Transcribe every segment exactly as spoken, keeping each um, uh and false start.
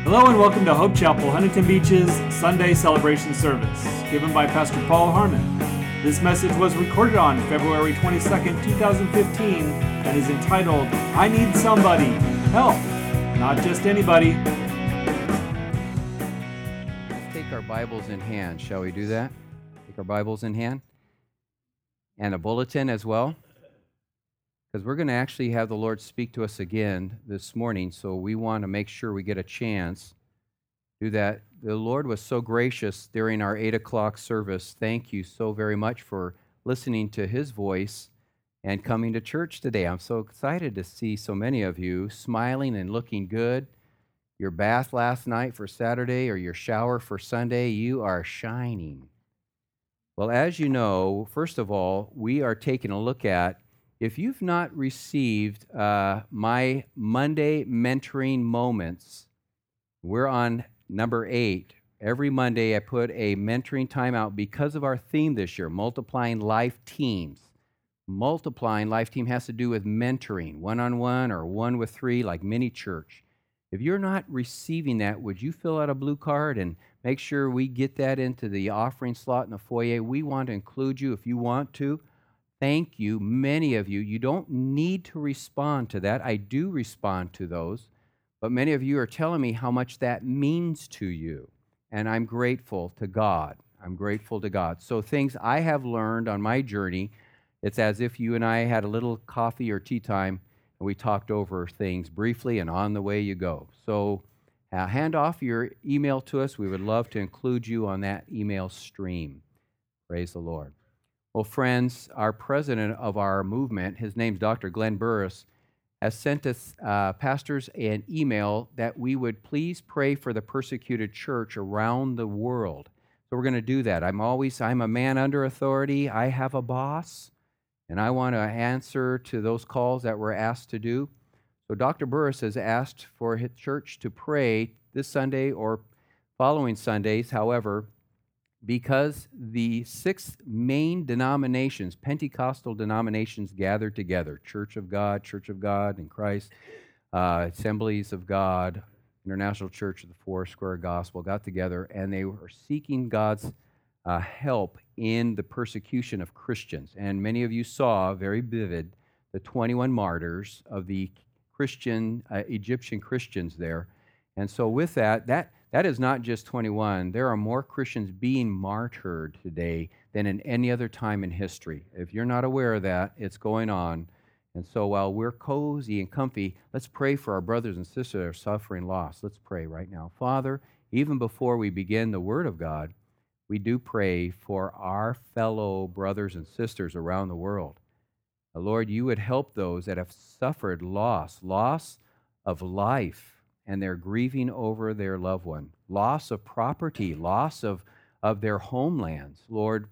Hello and welcome to Hope Chapel, Huntington Beach's Sunday celebration service, given by Pastor Paul Harmon. This message was recorded on February twenty-second, twenty fifteen, and is entitled, I Need Somebody, Help, Not Just Anybody. Let's take our Bibles in hand. Shall we do that? Take our Bibles in hand. And a bulletin as well. Because we're going to actually have the Lord speak to us again this morning, so we want to make sure we get a chance to do that. The Lord was so gracious during our eight o'clock service. Thank you so very much for listening to His voice and coming to church today. I'm so excited to see so many of you smiling and looking good. Your bath last night for Saturday or your shower for Sunday, you are shining. Well, as you know, first of all, we are taking a look at, if you've not received uh, my Monday mentoring moments, we're on number eight. Every Monday I put a mentoring time out because of our theme this year, multiplying life teams. Multiplying life team has to do with mentoring, one-on-one or one with three, like mini church. If you're not receiving that, would you fill out a blue card and make sure we get that into the offering slot in the foyer? We want to include you if you want to. Thank you, many of you. You don't need to respond to that. I do respond to those, but many of you are telling me how much that means to you, and I'm grateful to God. I'm grateful to God. So things I have learned on my journey, it's as if you and I had a little coffee or tea time, and we talked over things briefly, and on the way you go. So uh, hand off your email to us. We would love to include you on that email stream. Praise the Lord. Well, friends, our president of our movement, his name's Doctor Glenn Burris, has sent us uh, pastors an email that we would please pray for the persecuted church around the world. So we're going to do that. I'm always, I'm a man under authority. I have a boss, and I want to answer to those calls that we're asked to do. So Doctor Burris has asked for his church to pray this Sunday or following Sundays, however, because the six main denominations, Pentecostal denominations, gathered together, Church of God, Church of God in Christ, uh, Assemblies of God, International Church of the Foursquare Gospel, got together, and they were seeking God's uh, help in the persecution of Christians. And many of you saw, very vivid, the twenty-one martyrs of the Christian, uh, Egyptian Christians there. And so with that, that That is not just twenty-one. There are more Christians being martyred today than in any other time in history. If you're not aware of that, it's going on. And so while we're cozy and comfy, let's pray for our brothers and sisters that are suffering loss. Let's pray right now. Father, even before we begin the Word of God, we do pray for our fellow brothers and sisters around the world. Uh, Lord, you would help those that have suffered loss, loss of life, and they're grieving over their loved one, loss of property, loss of, of their homelands. Lord,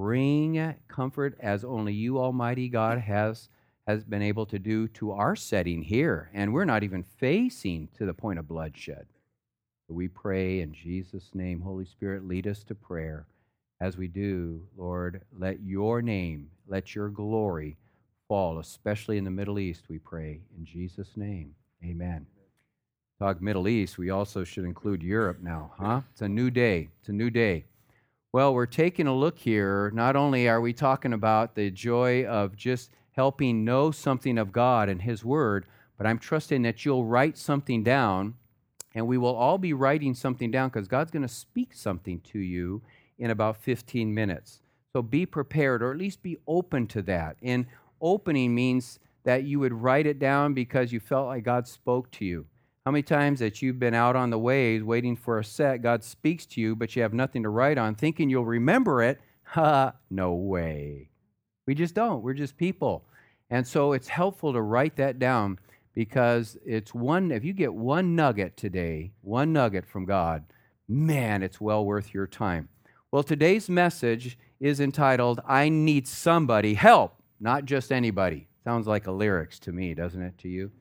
bring comfort as only you, Almighty God, has, has been able to do to our setting here, and we're not even facing to the point of bloodshed. So we pray in Jesus' name. Holy Spirit, lead us to prayer. As we do, Lord, let your name, let your glory fall, especially in the Middle East, we pray. In Jesus' name, amen. Talk Middle East, we also should include Europe now, huh? It's a new day. It's a new day. Well, we're taking a look here. Not only are we talking about the joy of just helping know something of God and His Word, but I'm trusting that you'll write something down, and we will all be writing something down because God's going to speak something to you in about fifteen minutes. So be prepared, or at least be open to that. And opening means that you would write it down because you felt like God spoke to you. How many times that you've been out on the waves waiting for a set, God speaks to you, but you have nothing to write on, thinking you'll remember it? Ha, no way. We just don't. We're just people. And so it's helpful to write that down because it's one, if you get one nugget today, one nugget from God, man, it's well worth your time. Well, today's message is entitled, I Need Somebody, Help, Not Just Anybody. Sounds like a lyrics to me, doesn't it, to you?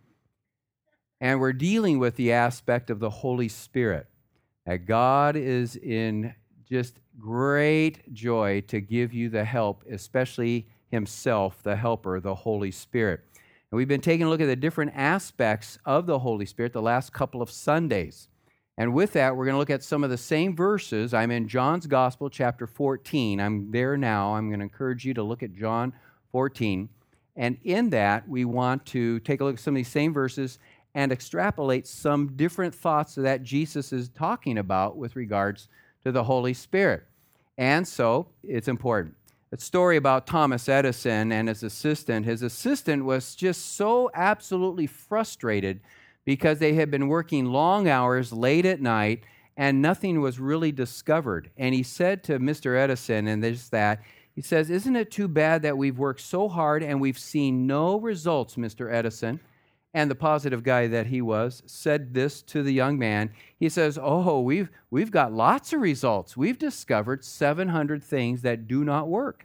And we're dealing with the aspect of the Holy Spirit. That God is in just great joy to give you the help, especially Himself, the helper, the Holy Spirit. And we've been taking a look at the different aspects of the Holy Spirit the last couple of Sundays. And with that, we're going to look at some of the same verses. I'm in John's Gospel, chapter fourteen. I'm there now. I'm going to encourage you to look at John fourteen. And in that, we want to take a look at some of these same verses and extrapolate some different thoughts that Jesus is talking about with regards to the Holy Spirit. And so, it's important. A story about Thomas Edison and his assistant. His assistant was just so absolutely frustrated because they had been working long hours late at night and nothing was really discovered. And he said to Mister Edison, and there's that, he says, "Isn't it too bad that we've worked so hard and we've seen no results, Mister Edison?" And the positive guy that he was said this to the young man. He says, "Oh, we've, we've got lots of results. We've discovered seven hundred things that do not work."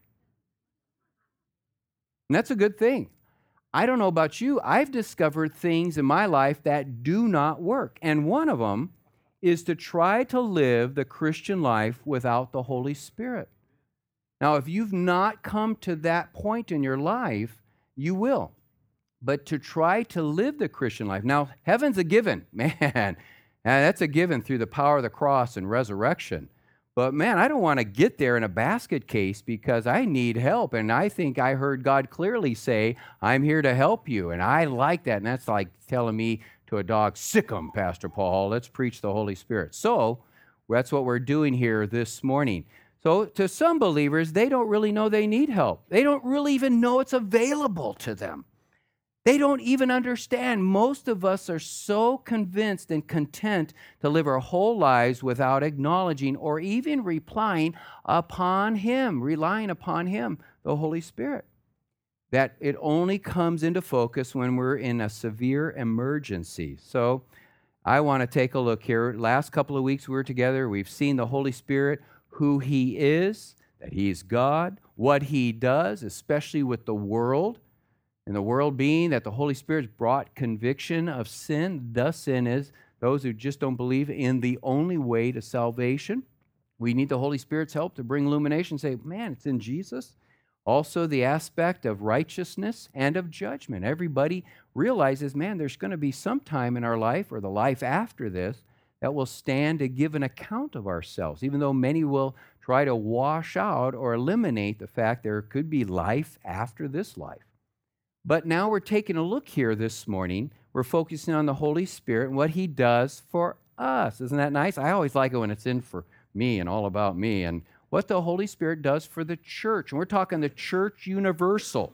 And that's a good thing. I don't know about you. I've discovered things in my life that do not work. And one of them is to try to live the Christian life without the Holy Spirit. Now, if you've not come to that point in your life, you will. But to try to live the Christian life. Now, heaven's a given. Man, that's a given through the power of the cross and resurrection. But man, I don't want to get there in a basket case because I need help. And I think I heard God clearly say, "I'm here to help you." And I like that. And that's like telling me to a dog, "Sick 'em, Pastor Paul. Let's preach the Holy Spirit." So that's what we're doing here this morning. So to some believers, they don't really know they need help. They don't really even know it's available to them. They don't even understand. Most of us are so convinced and content to live our whole lives without acknowledging or even relying upon Him, relying upon Him, the Holy Spirit, that it only comes into focus when we're in a severe emergency. So I want to take a look here. Last couple of weeks we were together. We've seen the Holy Spirit, who He is, that He's God, what He does, especially with the world. And the world being that the Holy Spirit's brought conviction of sin. The sin is those who just don't believe in the only way to salvation. We need the Holy Spirit's help to bring illumination, say, man, it's in Jesus. Also the aspect of righteousness and of judgment. Everybody realizes, man, there's going to be some time in our life or the life after this that will stand to give an account of ourselves, even though many will try to wash out or eliminate the fact there could be life after this life. But now we're taking a look here this morning. We're focusing on the Holy Spirit and what He does for us. Isn't that nice? I always like it when it's in for me and all about me, and what the Holy Spirit does for the church. And we're talking the church universal.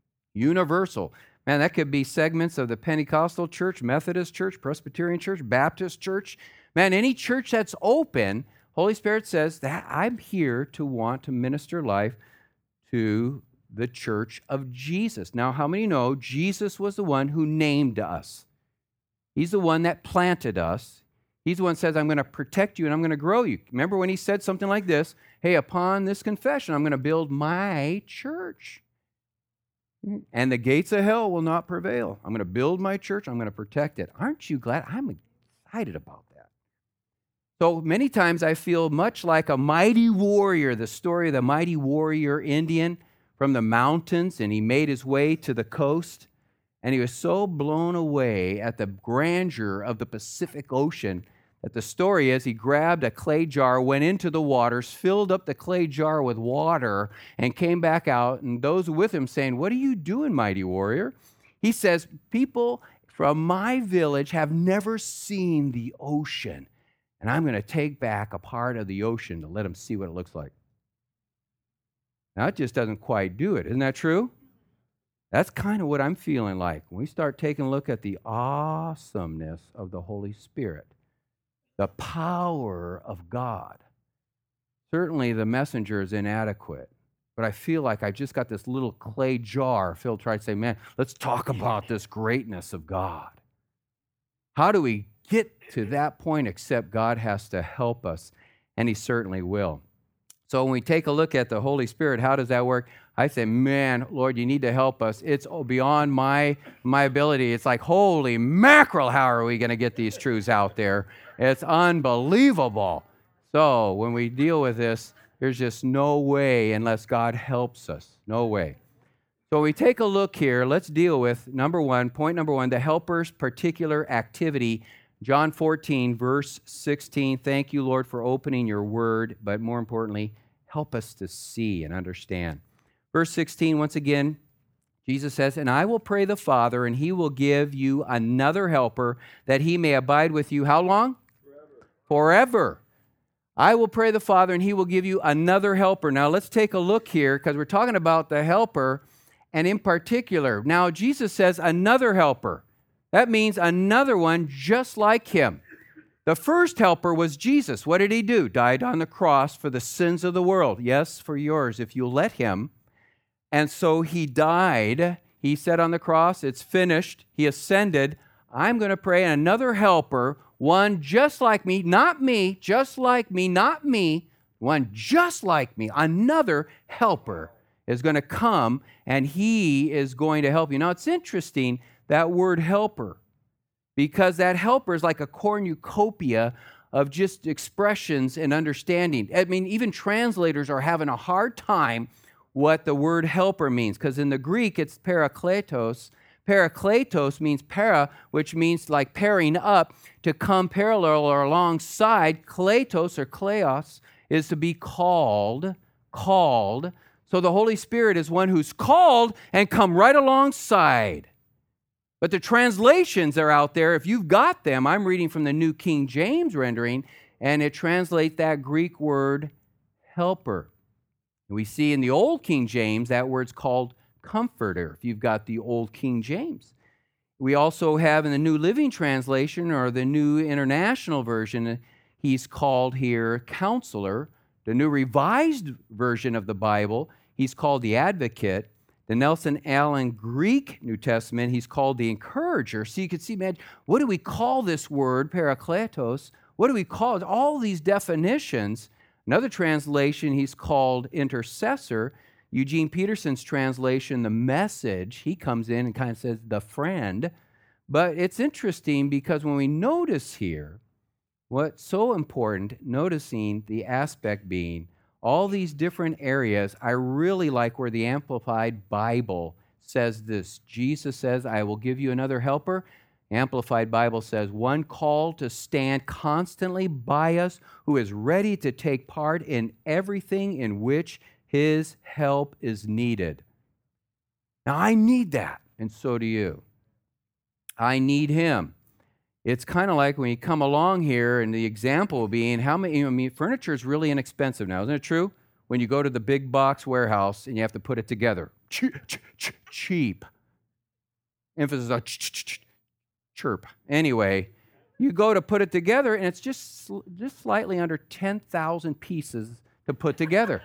Universal. Man, that could be segments of the Pentecostal church, Methodist church, Presbyterian church, Baptist church. Man, any church that's open, Holy Spirit says that I'm here to want to minister life to the church of Jesus. Now, how many know Jesus was the one who named us? He's the one that planted us. He's the one who says, I'm going to protect you and I'm going to grow you. Remember when He said something like this? Hey, upon this confession, I'm going to build my church. And the gates of hell will not prevail. I'm going to build my church. I'm going to protect it. Aren't you glad? I'm excited about that. So many times I feel much like a mighty warrior, the story of the mighty warrior Indian from the mountains, and he made his way to the coast, and he was so blown away at the grandeur of the Pacific Ocean that the story is he grabbed a clay jar, went into the waters, filled up the clay jar with water, and came back out, and those with him saying, "What are you doing, mighty warrior?" He says, "People from my village have never seen the ocean, and I'm going to take back a part of the ocean to let them see what it looks like." Now, it just doesn't quite do it. Isn't that true? That's kind of what I'm feeling like when we start taking a look at the awesomeness of the Holy Spirit, the power of God. Certainly, the messenger is inadequate, but I feel like I just got this little clay jar filled, trying to say, man, let's talk about this greatness of God. How do we get to that point except God has to help us, and He certainly will. So when we take a look at the Holy Spirit, how does that work? I say, man, Lord, you need to help us. It's beyond my, my ability. It's like, holy mackerel, how are we going to get these truths out there? It's unbelievable. So when we deal with this, there's just no way unless God helps us. No way. So we take a look here. Let's deal with, number one, point number one, the helper's particular activity John fourteen, verse sixteen, thank you, Lord, for opening your word, but more importantly, help us to see and understand. Verse sixteen, once again, Jesus says, and I will pray the Father, and he will give you another helper, that he may abide with you. How long? Forever. Forever. I will pray the Father, and he will give you another helper. Now, let's take a look here, because we're talking about the helper, and in particular, now Jesus says another helper. That means another one just like him. The first helper was Jesus. What did he do? Died on the cross for the sins of the world. Yes, for yours, if you let him. And so he died. He said on the cross, it's finished. He ascended. I'm going to pray another helper, one just like me, not me, just like me, not me, one just like me, another helper is going to come, and he is going to help you. Now, it's interesting, that word helper, because that helper is like a cornucopia of just expressions and understanding. I mean, even translators are having a hard time what the word helper means, because in the Greek, it's parakletos. Parakletos means para, which means like pairing up, to come parallel or alongside. Kletos or kleos is to be called, called. So the Holy Spirit is one who's called and come right alongside. But the translations are out there. If you've got them, I'm reading from the New King James rendering, and it translates that Greek word helper. We see in the Old King James, that word's called comforter, if you've got the Old King James. We also have in the New Living Translation, or the New International Version, he's called here counselor. The New Revised Version of the Bible, he's called the advocate. The Nelson Allen Greek New Testament, he's called the encourager. So you can see, man, what do we call this word, parakletos? What do we call it? All these definitions. Another translation, he's called intercessor. Eugene Peterson's translation, the Message, he comes in and kind of says the friend. But it's interesting because when we notice here, what's so important, noticing the aspect being all these different areas, I really like where the Amplified Bible says this. Jesus says, I will give you another helper. Amplified Bible says, one called to stand constantly by us, who is ready to take part in everything in which his help is needed. Now, I need that, and so do you. I need him. It's kind of like when you come along here, and the example being, how many, you know, I mean, furniture is really inexpensive now, isn't it true? When you go to the big box warehouse and you have to put it together. Cheap. Emphasis on chirp. Anyway, you go to put it together, and it's just, just slightly under ten thousand pieces to put together.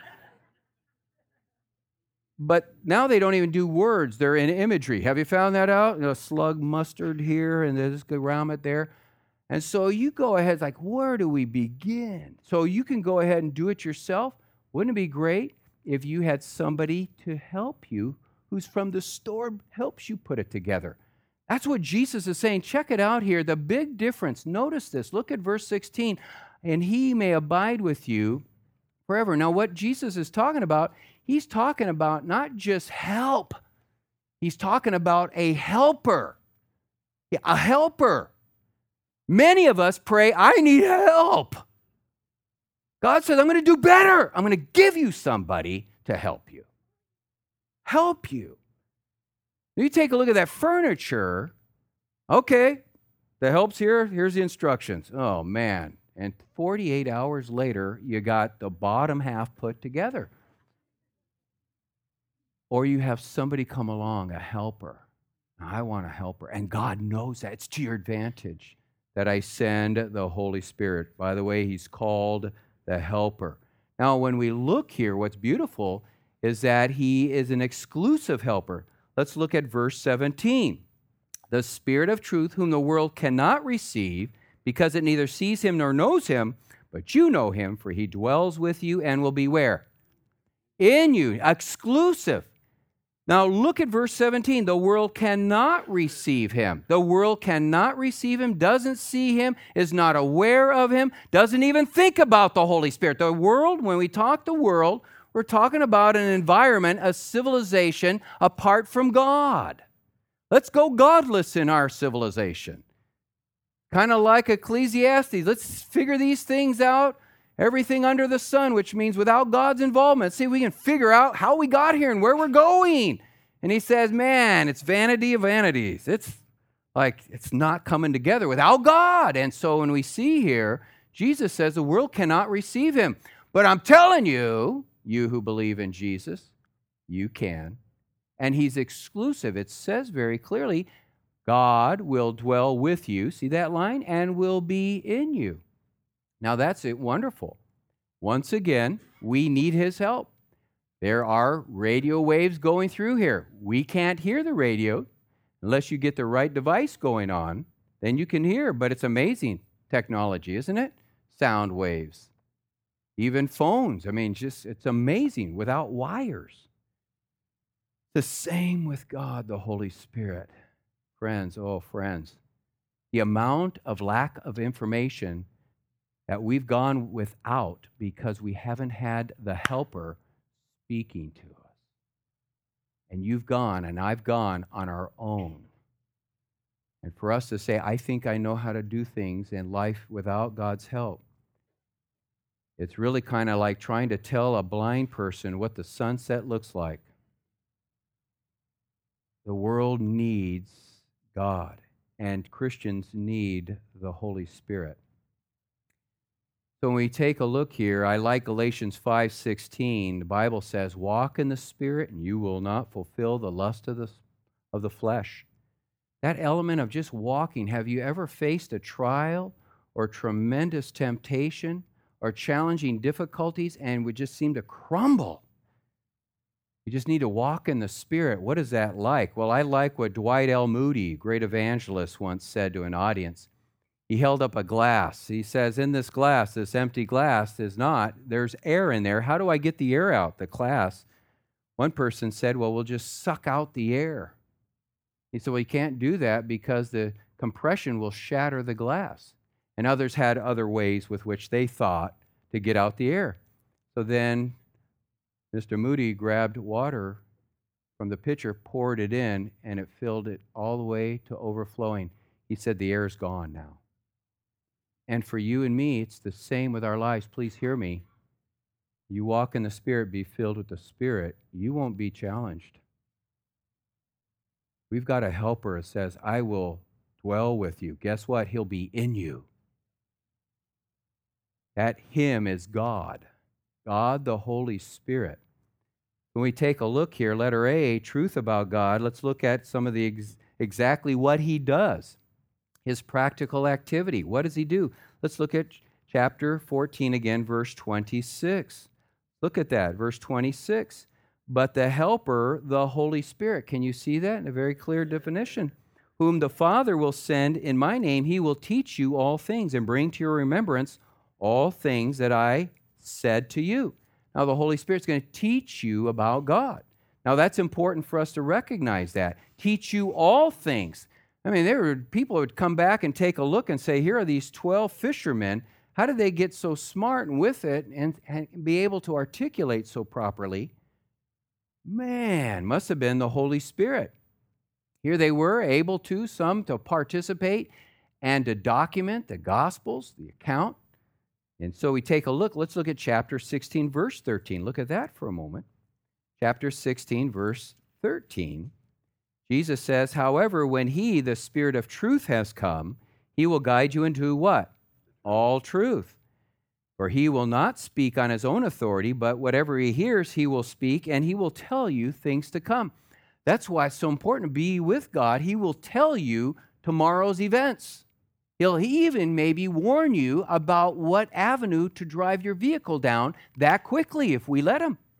But now they don't even do words. They're in imagery. Have you found that out? You know, slug mustard here, and there's a around it there. And so you go ahead, it's like, where do we begin? So you can go ahead and do it yourself. Wouldn't it be great if you had somebody to help you who's from the store, helps you put it together? That's what Jesus is saying. Check it out here. The big difference. Notice this. Look at verse sixteen. And he may abide with you forever. Now, what Jesus is talking about, he's talking about not just help. He's talking about a helper. A helper. Many of us pray, I need help. God says, I'm going to do better. I'm going to give you somebody to help you. Help you. You take a look at that furniture. Okay, the help's here. Here's the instructions. Oh, man. And forty-eight hours later, you got the bottom half put together. Or you have somebody come along, a helper. I want a helper. And God knows that. It's to your advantage that I send the Holy Spirit. By the way, he's called the helper. Now, when we look here, what's beautiful is that he is an exclusive helper. Let's look at verse seventeen. The Spirit of truth, whom the world cannot receive, because it neither sees him nor knows him, but you know him, for he dwells with you and will be where? In you. Exclusive. Now look at verse seventeen. The world cannot receive him. The world cannot receive him, doesn't see him, is not aware of him, doesn't even think about the Holy Spirit. The world, when we talk the world, we're talking about an environment, a civilization apart from God. Let's go godless in our civilization. Kind of like Ecclesiastes. Let's figure these things out. Everything under the sun, which means without God's involvement. See, we can figure out how we got here and where we're going. And he says, man, it's vanity of vanities. It's like it's not coming together without God. And so when we see here, Jesus says the world cannot receive him. But I'm telling you, you who believe in Jesus, you can. And he's exclusive. It says very clearly, God will dwell with you, see that line, and will be in you. Now that's it, wonderful. Once again, we need his help. There are radio waves going through here. We can't hear the radio unless you get the right device going on. Then you can hear, but it's amazing technology, isn't it? Sound waves. Even phones. I mean, just it's amazing without wires. The same with God, the Holy Spirit. Friends, oh friends, the amount of lack of information that we've gone without because we haven't had the helper speaking to us. And you've gone and I've gone on our own. And for us to say, I think I know how to do things in life without God's help, it's really kind of like trying to tell a blind person what the sunset looks like. The world needs God, and Christians need the Holy Spirit. So when we take a look here, I like Galatians five sixteen. The Bible says, walk in the Spirit, and you will not fulfill the lust of the, of the flesh. That element of just walking, have you ever faced a trial or tremendous temptation or challenging difficulties and would just seem to crumble? You just need to walk in the Spirit. What is that like? Well, I like what Dwight L. Moody, great evangelist, once said to an audience. He held up a glass. He says, in this glass, this empty glass is not, there's air in there. How do I get the air out, the glass? One person said, well, we'll just suck out the air. He said, well, you can't do that because the compression will shatter the glass. And others had other ways with which they thought to get out the air. So then Mister Moody grabbed water from the pitcher, poured it in, and it filled it all the way to overflowing. He said, the air's gone now. And for you and me, it's the same with our lives. Please hear me. You walk in the Spirit, be filled with the Spirit, you won't be challenged. We've got a helper that says, I will dwell with you. Guess what? He'll be in you. That him is God. God, the Holy Spirit. When we take a look here, letter A, truth about God, let's look at some of the ex- exactly what he does. His practical activity. What does he do? Let's look at chapter fourteen again, verse twenty-six. Look at that, verse twenty-six. But the Helper, the Holy Spirit. Can you see that in a very clear definition? Whom the Father will send in my name, he will teach you all things and bring to your remembrance all things that I said to you. Now, the Holy Spirit's going to teach you about God. Now, that's important for us to recognize that. Teach you all things. I mean, there were people who would come back and take a look and say, here are these twelve fishermen. How did they get so smart and with it and, and be able to articulate so properly? Man, must have been the Holy Spirit. Here they were, able to, some to participate and to document the Gospels, the account. And so we take a look. Let's look at chapter sixteen, verse thirteen. Look at that for a moment. Chapter sixteen, verse thirteen. Jesus says, however, when he, the Spirit of truth, has come, he will guide you into what? All truth. For he will not speak on his own authority, but whatever he hears, he will speak, and he will tell you things to come. That's why it's so important to be with God. He will tell you tomorrow's events. He'll even maybe warn you about what avenue to drive your vehicle down that quickly if we let him.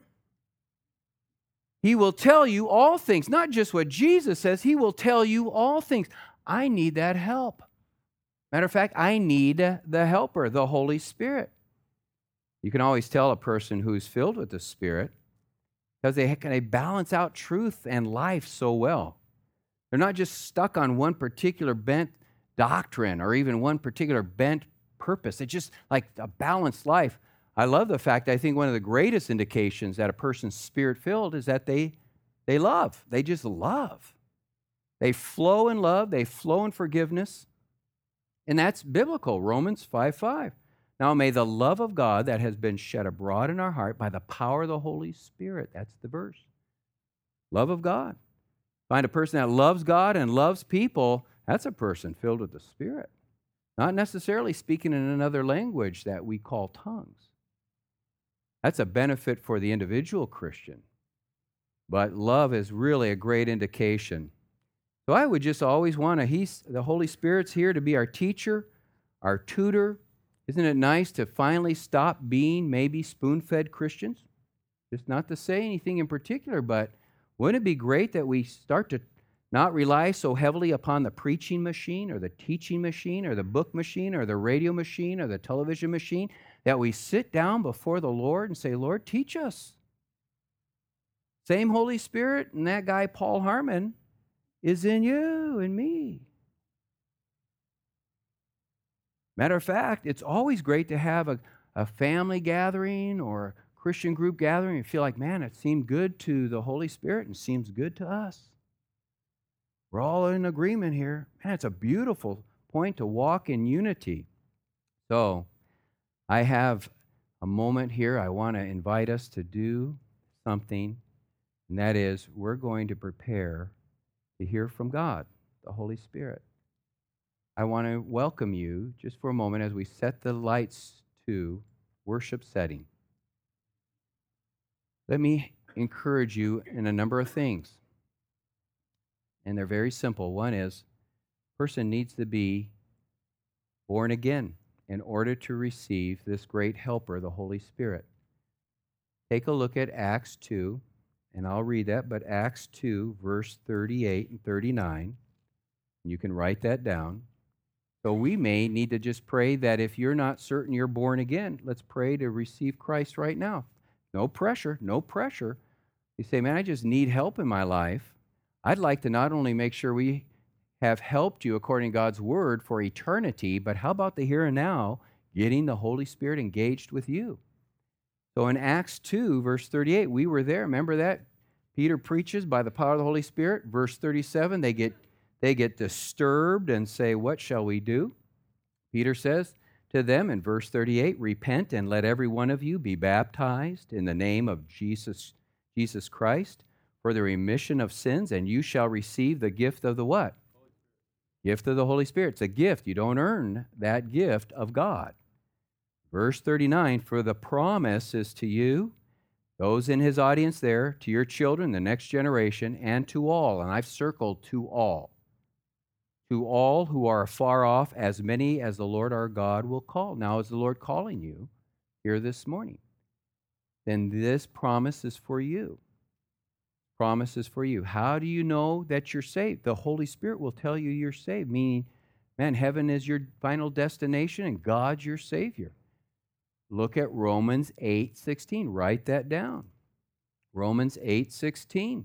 He will tell you all things, not just what Jesus says. He will tell you all things. I need that help. Matter of fact, I need the helper, the Holy Spirit. You can always tell a person who's filled with the Spirit because they, they balance out truth and life so well. They're not just stuck on one particular bent doctrine or even one particular bent purpose. It's just like a balanced life. I love the fact, I think one of the greatest indications that a person's Spirit-filled is that they, they love. They just love. They flow in love. They flow in forgiveness. And that's biblical, Romans five five. Now may the love of God that has been shed abroad in our heart by the power of the Holy Spirit, that's the verse. Love of God. Find a person that loves God and loves people, that's a person filled with the Spirit. Not necessarily speaking in another language that we call tongues. That's a benefit for the individual Christian. But love is really a great indication. So I would just always want to, he's, the Holy Spirit's here to be our teacher, our tutor. Isn't it nice to finally stop being maybe spoon-fed Christians? Just not to say anything in particular, but wouldn't it be great that we start to not rely so heavily upon the preaching machine or the teaching machine or the book machine or the radio machine or the television machine, that we sit down before the Lord and say, Lord, teach us. Same Holy Spirit and that guy Paul Harmon is in you and me. Matter of fact, it's always great to have a, a family gathering or a Christian group gathering and feel like, man, it seemed good to the Holy Spirit and seems good to us. We're all in agreement here. Man, it's a beautiful point to walk in unity. So I have a moment here. I want to invite us to do something, and that is we're going to prepare to hear from God, the Holy Spirit. I want to welcome you just for a moment as we set the lights to worship setting. Let me encourage you in a number of things. And they're very simple. One is, a person needs to be born again in order to receive this great helper, the Holy Spirit. Take a look at Acts two, and I'll read that, but Acts two, verse thirty-eight and thirty-nine. You can write that down. So we may need to just pray that if you're not certain you're born again, let's pray to receive Christ right now. No pressure, no pressure. You say, man, I just need help in my life. I'd like to not only make sure we have helped you according to God's word for eternity, but how about the here and now, getting the Holy Spirit engaged with you? So in Acts two, verse thirty-eight, we were there. Remember that? Peter preaches by the power of the Holy Spirit. Verse thirty-seven, they get They get disturbed and say, what shall we do? Peter says to them in verse thirty-eight, repent and let every one of you be baptized in the name of Jesus, Jesus Christ for the remission of sins, and you shall receive the gift of the what? Gift of the Holy Spirit. It's a gift. You don't earn that gift of God. Verse thirty-nine, for the promise is to you, those in his audience there, to your children, the next generation, and to all, and I've circled to all. To all who are afar off, as many as the Lord our God will call. Now, is the Lord calling you here this morning? Then this promise is for you. Promise is for you. How do you know that you're saved? The Holy Spirit will tell you you're saved, meaning, man, heaven is your final destination and God's your Savior. Look at Romans eight sixteen. Write that down. Romans eight sixteen.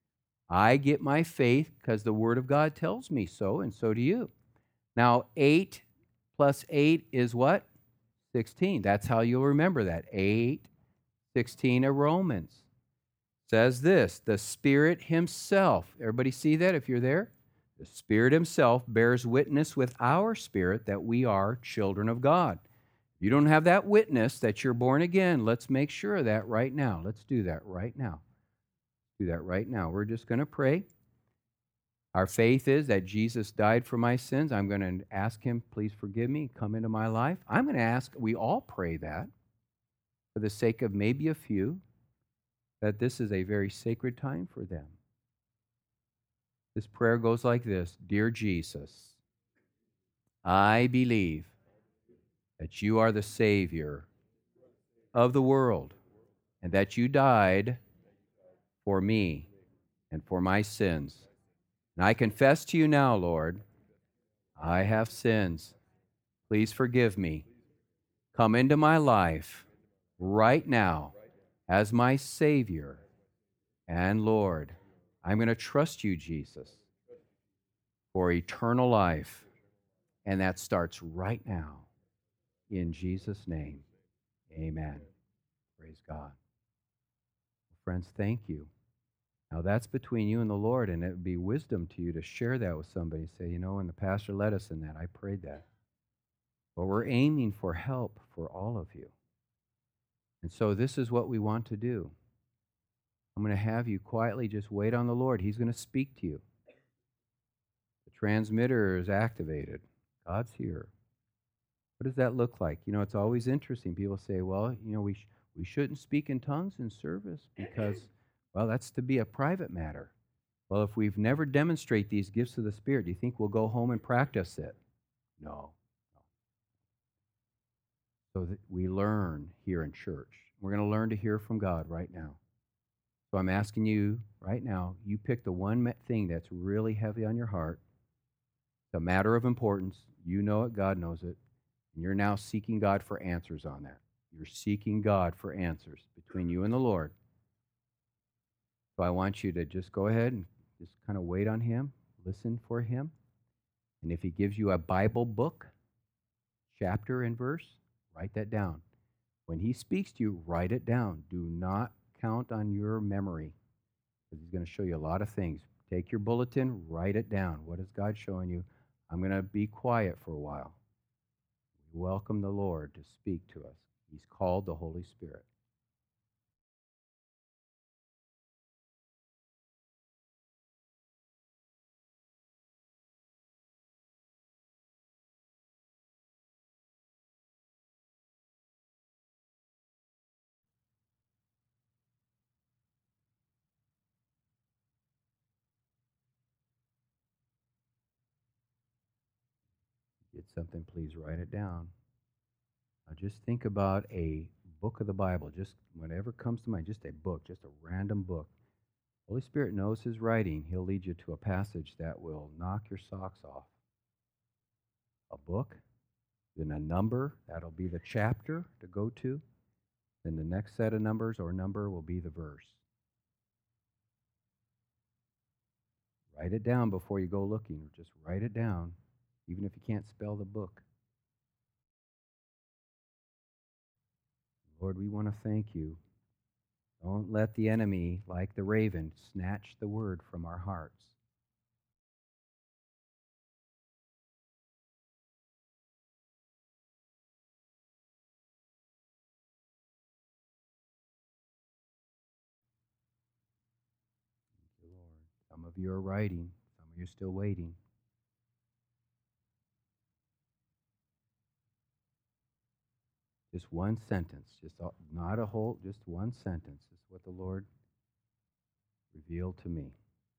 I get my faith because the Word of God tells me so, and so do you. Now, eight plus eight is what? sixteen. That's how you'll remember that. eight, sixteen of Romans. Says this, the Spirit Himself. Everybody see that if you're there? The Spirit Himself bears witness with our spirit that we are children of God. If you don't have that witness that you're born again, let's make sure of that right now. Let's do that right now. Do that right now. We're just going to pray. Our faith is that Jesus died for my sins. I'm going to ask Him, please forgive me, come into my life. I'm going to ask, we all pray that for the sake of maybe a few, that this is a very sacred time for them. This prayer goes like this. Dear Jesus, I believe that you are the Savior of the world and that you died for me and for my sins. And I confess to you now, Lord, I have sins. Please forgive me. Come into my life right now as my Savior and Lord. I'm going to trust you, Jesus, for eternal life. And that starts right now. In Jesus' name, amen. Praise God. Friends, thank you. Now that's between you and the Lord, and it would be wisdom to you to share that with somebody. Say, you know, and the pastor led us in that. I prayed that. But we're aiming for help for all of you. And so this is what we want to do. I'm going to have you quietly just wait on the Lord. He's going to speak to you. The transmitter is activated. God's here. What does that look like? You know, it's always interesting. People say, well, you know, we, sh- we shouldn't speak in tongues in service because, well, that's to be a private matter. Well, if we've never demonstrate these gifts of the Spirit, do you think we'll go home and practice it? No. So that we learn here in church. We're going to learn to hear from God right now. So I'm asking you right now, you pick the one thing that's really heavy on your heart. It's a matter of importance. You know it, God knows it. And you're now seeking God for answers on that. You're seeking God for answers between you and the Lord. So I want you to just go ahead and just kind of wait on Him, listen for Him. And if He gives you a Bible book, chapter and verse, write that down. When He speaks to you, write it down. Do not count on your memory, because He's going to show you a lot of things. Take your bulletin, write it down. What is God showing you? I'm going to be quiet for a while. We welcome the Lord to speak to us. He's called the Holy Spirit. Get something, please write it down. Now just think about a book of the Bible, just whatever comes to mind, just a book, just a random book. Holy Spirit knows His writing. He'll lead you to a passage that will knock your socks off. A book, then a number, that'll be the chapter to go to. Then the next set of numbers or number will be the verse. Write it down before you go looking. Just write it down, even if you can't spell the book. Lord, we want to thank you. Don't let the enemy, like the raven, snatch the word from our hearts. Thank you, Lord. Some of you are writing, some of you are still waiting. Just one sentence, just not a whole, just one sentence is what the Lord revealed to me.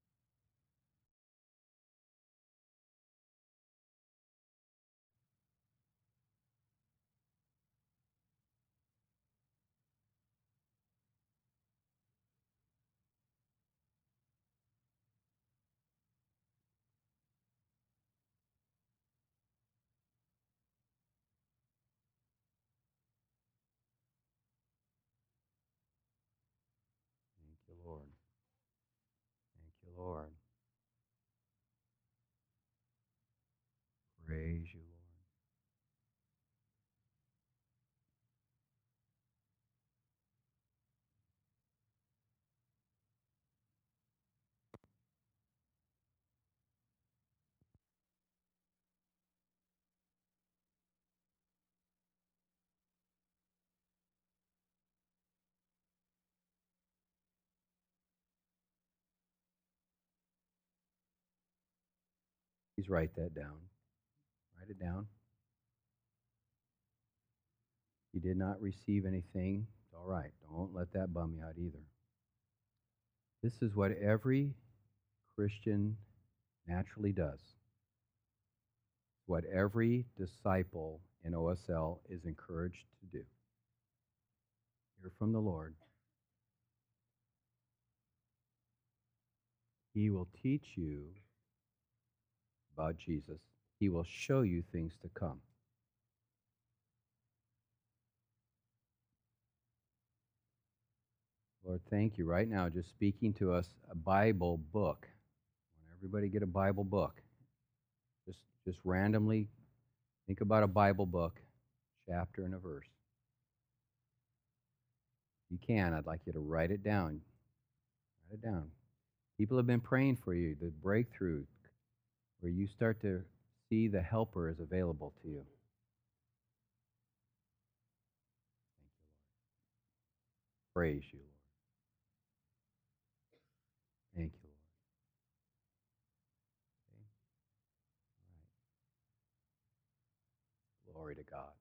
Thank you, Lord. Thank you, Lord. Praise you, Lord. Please write that down. Write it down. You did not receive anything. It's all right. Don't let that bum you out either. This is what every Christian naturally does. What every disciple in O S L is encouraged to do. Hear from the Lord. He will teach you about Jesus. He will show you things to come. Lord, thank you right now, just speaking to us, a Bible book. I want everybody to get a Bible book. Just, just randomly think about a Bible book, chapter and a verse. If you can, I'd like you to write it down. Write it down. People have been praying for you, the breakthrough, where you start to see the helper is available to you. Praise you, Lord. Thank you, Lord. Okay. All right. Glory to God.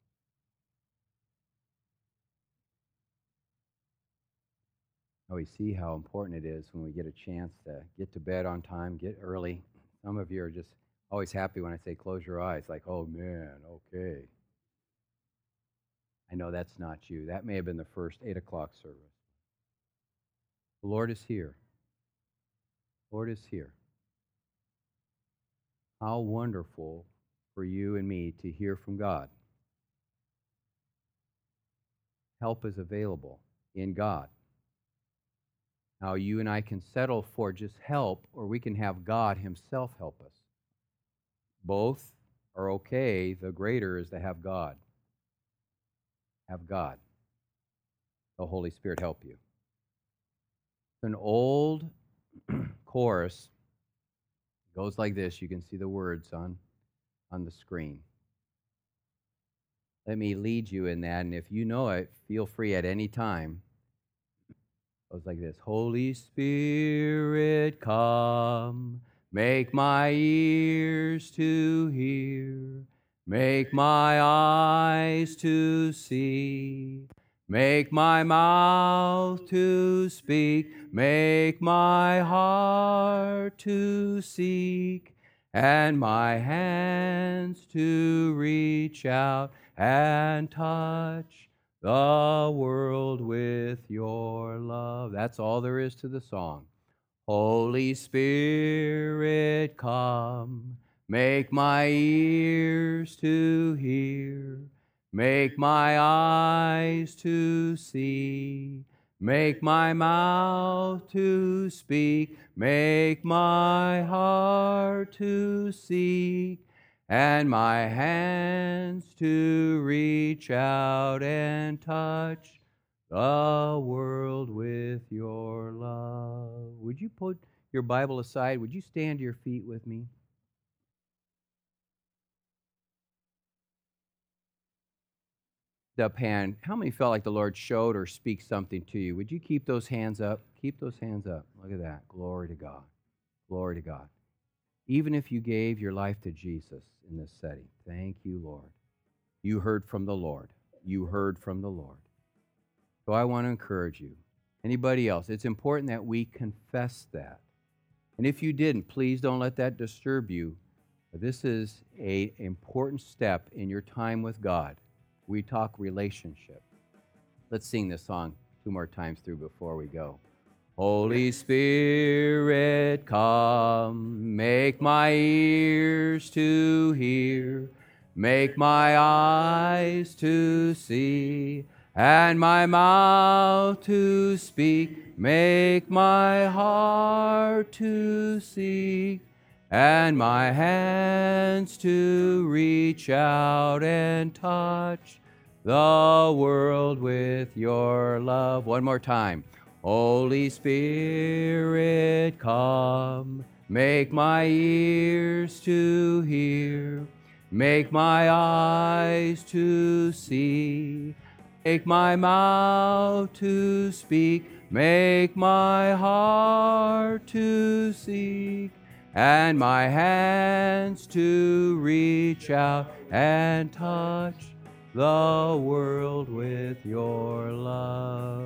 Oh, we see how important it is when we get a chance to get to bed on time, get early. Some of you are just always happy when I say close your eyes, like, oh man, okay. I know that's not you. That may have been the first eight o'clock service. The Lord is here. The Lord is here. How wonderful for you and me to hear from God. Help is available in God. How you and I can settle for just help, or we can have God himself help us. Both are okay. The greater is to have God. Have God. The Holy Spirit help you. It's an old chorus. It goes like this. You can see the words on, on the screen. Let me lead you in that, and if you know it, feel free at any time. It goes like this. Holy Spirit, come, make my ears to hear, make my eyes to see, make my mouth to speak, make my heart to seek, and my hands to reach out and touch the world with your love. That's all there is to the song. Holy Spirit, come, make my ears to hear, make my eyes to see, make my mouth to speak, make my heart to seek, and my hands to reach out and touch the world with your love. Would you put your Bible aside? Would you stand to your feet with me? Up hand. How many felt like the Lord showed or speak something to you? Would you keep those hands up? Keep those hands up. Look at that. Glory to God. Glory to God. Even if you gave your life to Jesus in this setting, thank you, Lord. You heard from the Lord. You heard from the Lord. So I want to encourage you. Anybody else? It's important that we confess that. And if you didn't, please don't let that disturb you. This is an important step in your time with God. We talk relationship. Let's sing this song two more times through before we go. Holy Spirit, come, make my ears to hear, make my eyes to see, and my mouth to speak, make my heart to seek, and my hands to reach out and touch the world with your love. One more time. Holy Spirit, come, make my ears to hear, make my eyes to see, make my mouth to speak, make my heart to seek, and my hands to reach out and touch the world with your love.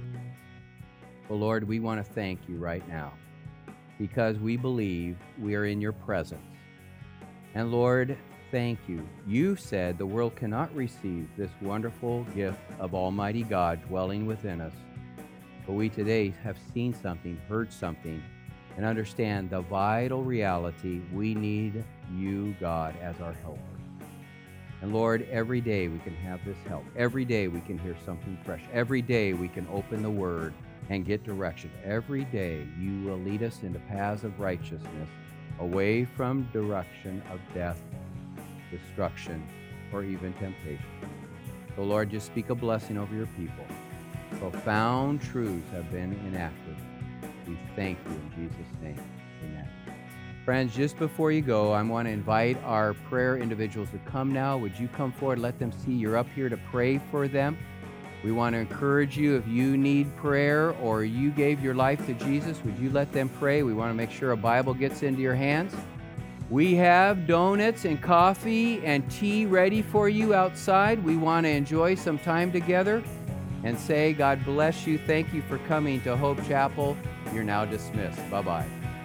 Well, Lord, we want to thank you right now because we believe we are in your presence. And Lord, thank you. You said the world cannot receive this wonderful gift of Almighty God dwelling within us. But we today have seen something, heard something, and understand the vital reality we need you, God, as our helper. And Lord, every day we can have this help. Every day we can hear something fresh. Every day we can open the Word and get direction. Every day you will lead us into paths of righteousness, away from direction of death, destruction, or even temptation. So Lord, just speak a blessing over your people. Profound truths have been enacted. We thank you in Jesus' name. Amen. Friends, just before you go, I want to invite our prayer individuals to come now. Would you come forward? Let them see you're up here to pray for them. We want to encourage you, if you need prayer or you gave your life to Jesus, would you let them pray? We want to make sure a Bible gets into your hands. We have donuts and coffee and tea ready for you outside. We want to enjoy some time together and say, God bless you. Thank you for coming to Hope Chapel. You're now dismissed. Bye-bye.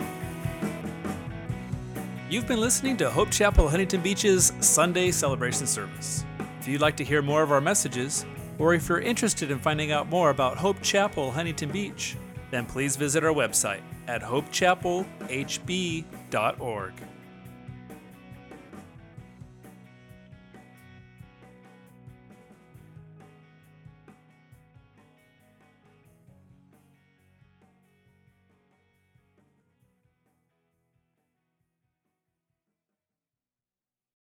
You've been listening to Hope Chapel Huntington Beach's Sunday celebration service. If you'd like to hear more of our messages, or if you're interested in finding out more about Hope Chapel Huntington Beach, then please visit our website at hope chapel h b dot org.